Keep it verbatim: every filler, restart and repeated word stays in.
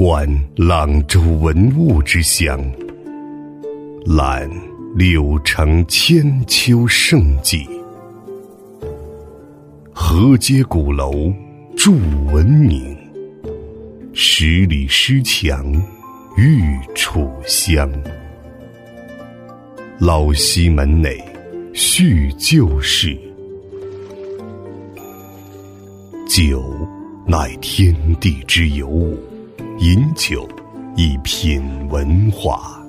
观朗州文物之乡，览柳城千秋盛迹，河街鼓楼筑文明，十里诗墙玉楚香。老西门内叙旧事，酒乃天地之有物，饮酒一品文化。